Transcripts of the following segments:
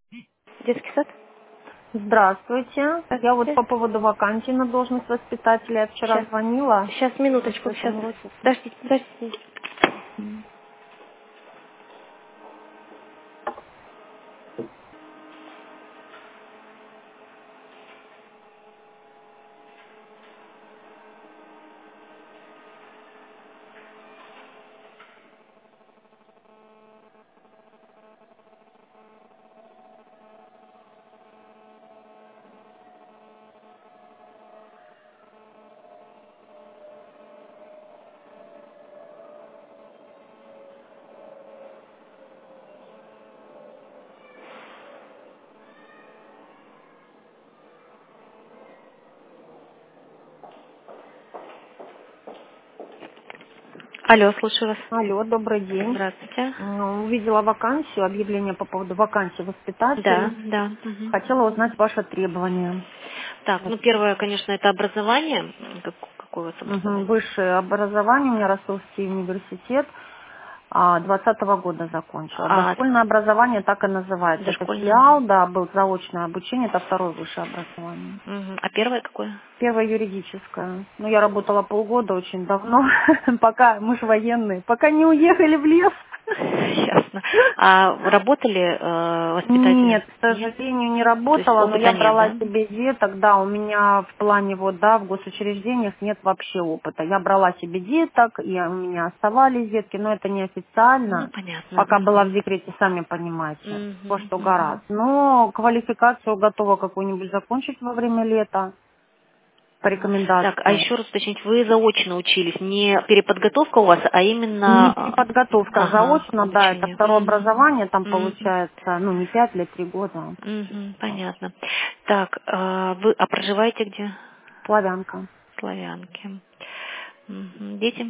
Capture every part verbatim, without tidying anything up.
Детский сад? Здравствуйте. Я вот Здравствуйте. по поводу вакансии на должность воспитателя. Я вчера Сейчас. звонила. Сейчас, минуточку. Что-то Сейчас. вроде. Подождите, подождите. М. Алло, слушаю вас. Алло, добрый день. Здравствуйте. М, Увидела вакансию, объявление по поводу вакансии Да, воспитатель. да. Мгм. Хотела узнать ваши требования. Так, Вот. ну первое, конечно, это образование. Как- какое у вас Мгм. образование? Высшее образование, у меня Ростовский университет. А, двадцатого года закончила. А, Дошкольное образование так и называется. Это дошкольное. филиал, да, был заочное обучение, это второе высшее образование. Мгм. А первое какое? Первое юридическое. Ну, я работала полгода, очень давно, пока мы ж военные, пока не уехали в лес. Ясно. А вы работали э, воспитателем? Нет, к Нет? сожалению, не То есть работала, но опыта я нет, брала да? себе деток, да, у меня в плане вот, да, в госучреждениях нет вообще опыта. Я брала себе деток, и у меня оставались детки, но это Ну, неофициально. понятно. Пока была в Мгм. декрете, сами понимаете, во Мгм. что Мгм. гораздо. Но квалификацию готова какую-нибудь закончить во время лета по Так, а рекомендации. еще раз уточнить, вы заочно учились, не переподготовка у вас, а Не именно, а, переподготовка, ага, заочно, да, это обучение. второе Мгм. образование, там Мгм. получается, ну, не пять лет, три года. Мгм. Понятно. Так, а вы, а проживаете где? Славянка. В Славянке. Мгм. Дети?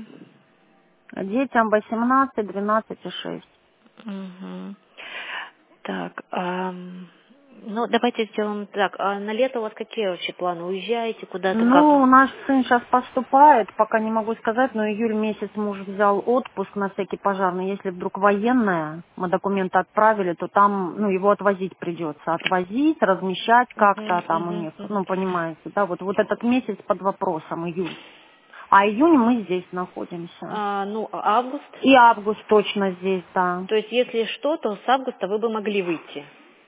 Детям восемнадцать, двенадцать и шесть. Мгм. Так, ам, ну давайте сделаем так. А на лето у вас какие вообще планы? Уезжаете куда-то, как? Ну, наш сын сейчас поступает, пока не могу сказать, но июль месяц муж взял отпуск на всякий пожарный. Если вдруг военная, мы документы отправили, то там, ну, его отвозить придется. Отвозить, размещать как-то Мгм, там у мгм, них, мгм. ну, понимаете, да, вот, вот этот месяц под вопросом, июль. А июнь мы здесь находимся. А, ну, а август? И август точно здесь, да. То есть, если что, то с августа вы бы могли выйти.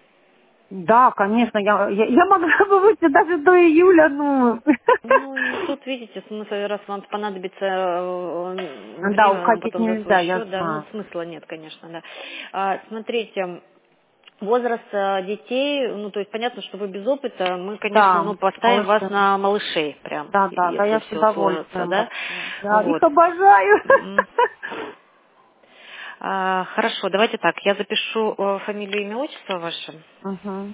Да, конечно, я, я, я могла бы выйти даже до июля, ну. Ну, и тут, видите, смысл, раз вам понадобится э, Да, время, уходить потом за свой нельзя, я счет, да, ну, знаю. смысла нет, конечно, да. А, смотрите, возраст э, детей, ну, то есть понятно, что вы без опыта, мы, конечно, Да, ну, поставим вас малыши. на малышей прям, Да, да, да, если я с все сложится, удовольствием да, вообще. Я их вот. обожаю. М. А, хорошо, давайте так, я запишу э, фамилию, имя, отчество ваше, Угу.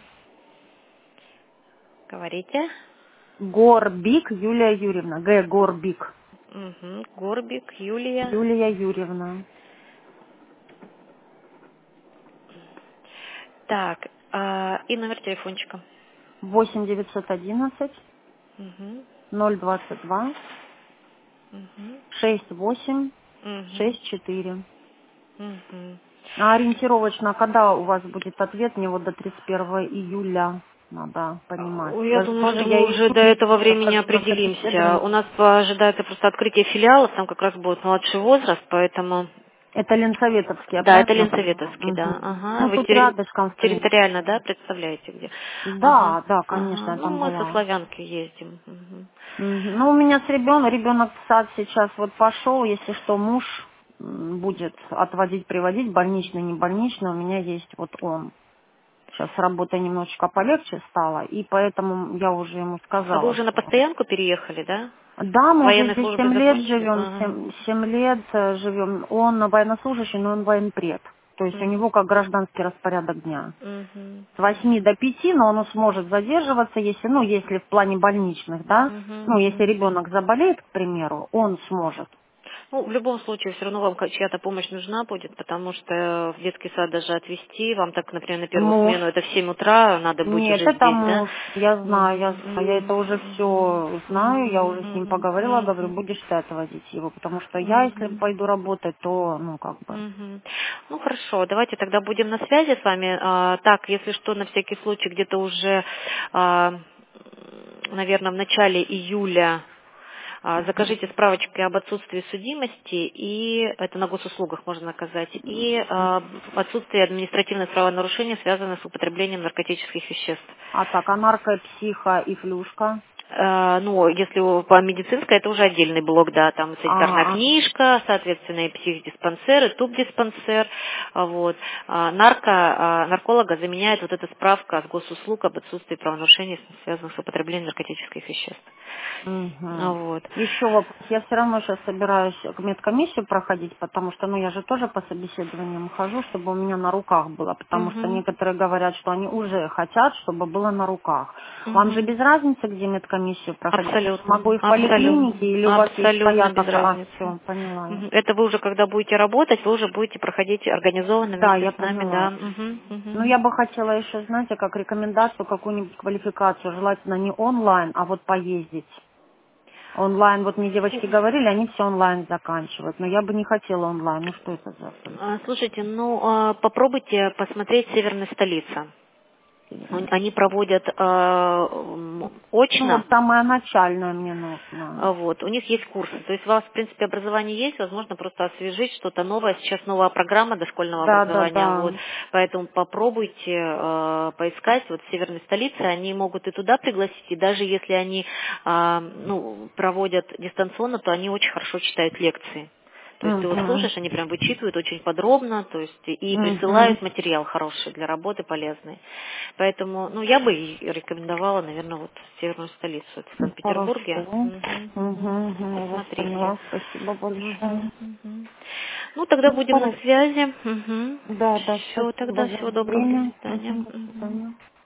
говорите. Горбик Юлия Юрьевна. Г. Горбик. Угу. Горбик, Юлия. Юлия Юрьевна. Так, а, и номер телефончика. восемь девятьсот одиннадцать Угу. ноль двадцать два Угу. шесть восемь Угу. шесть четыре. Угу. А ориентировочно, когда у вас будет ответ? Мне вот до тридцать первого июля надо понимать. Я Я же думаю, тоже, что я мы уже до июнь этого сейчас времени хожу на определимся. У собеседование. нас ожидается просто открытие филиалов, там как раз будет младший возраст, поэтому... Это Ленсоветовский, я Да, это правильно поняла? Ленсоветовский, да. Угу. Ага. Ну, Вы тут терри- рядышком, в территориально, принципе. да, представляете где? Ага. Да, да, конечно, Ага. я Ну, там мы со была. Славянки ездим. Мгм. Мгм. Ну, у меня с ребенком, ребенок в сад сейчас вот пошел, если что, муж м, будет отводить, приводить, больничный, не больничный, у меня есть вот он. Сейчас с работой немножечко полегче стало, и поэтому я уже ему А вы сказала, уже на что постоянку переехали, да? да, С мы уже военной здесь службой семь лет закончили? живем, Ага. семь, семь лет э, живем. Он военнослужащий, но он военпред. То есть у Мгм. него как гражданский распорядок дня. Мгм. С восьми до пяти, но он сможет задерживаться, если, ну, если в плане больничных, да, Мгм. ну, если Мгм. ребенок заболеет, к примеру, он сможет. Ну, в любом случае, все равно вам ка- чья-то помощь нужна будет, потому что в детский сад даже отвезти, вам так, например, на первую Муж. смену, это в семь утра, надо быть Нет, уже это здесь, да? муж. Я знаю, я Мгм, знаю. Я это уже все знаю. Я уже с ним мгм, поговорила. Говорю, мгм, будешь ты отводить его. Потому что я, если мгм. пойду работать, то, ну, как бы. Мгм. Ну хорошо, давайте тогда будем на связи с вами. А, так, если что, на всякий случай, где-то уже, наверное, в начале июля а, закажите справочки об отсутствии судимости, и это на госуслугах можно наказать, и а, отсутствие административных правонарушений, связанных с употреблением наркотических веществ. А так, а нарко, психо и флюшка? Э, Ну, если у- по медицинской, это уже отдельный блок, да, там санитарная А, а. книжка, соответственно, и психдиспансер, и тубдиспансер, а, вот. А нарко, а, нарколога заменяет вот эта справка от госуслуг об отсутствии правонарушений, связанных с употреблением наркотических веществ. А, Угу. Вот. Еще вопрос. Я все равно сейчас собираюсь к медкомиссию проходить, потому что, ну, я же тоже по собеседованиям хожу, чтобы у меня на руках было, потому что Мгм. некоторые говорят, что они уже хотят, чтобы было на руках. Вам же Мгм. без разницы, где медкомиссию проходить? Я же Абсолютно, могу и в абсолютно, поликлинике, или у вас есть абсолютно своя без такая... А, разницы. все, поняла я. Мгм. Это вы уже, когда будете работать, вы уже будете проходить организованно Да, вместе я с нами, да. поняла. Мгм, мгм. Ну, я бы хотела еще, знаете, как рекомендацию, какую-нибудь квалификацию, желательно не онлайн, а вот поездить. Онлайн, вот мне девочки говорили, они все онлайн заканчивают, но я бы не хотела онлайн. Ну что это за А, Слушайте, ну а, попробуйте посмотреть северная столица. Он- северная Они столица? проводят а, м, Ну очно. вот самое начальное мне нужно. А, Вот, у них есть курсы. То есть у вас, в принципе, образование есть, возможно, просто освежить что-то новое. Сейчас новая программа дошкольного Да, да, образования, да. вот, поэтому попробуйте э, поискать вот в северной столице. Они могут и туда пригласить, и даже если они а, ну, проводят дистанционно, то они очень хорошо читают лекции. То есть ты вот Угу. слушаешь, они прям вычитывают очень подробно, то есть и Угу. присылают материал хороший для работы, полезный. Поэтому, ну, я бы и рекомендовала, наверное, вот северную столицу, это в Санкт-Петербурге. Хорошо. Мгм, Угу, мгм. угу. Я вас Посмотрите. поняла. Спасибо большое. Мгм, мгм. Ну, тогда Ну, будем на хорошо. связи. Угу. Да, да, Все, спасибо тогда за всего доброго, до время. свидания. Угу, до Мгм. свидания.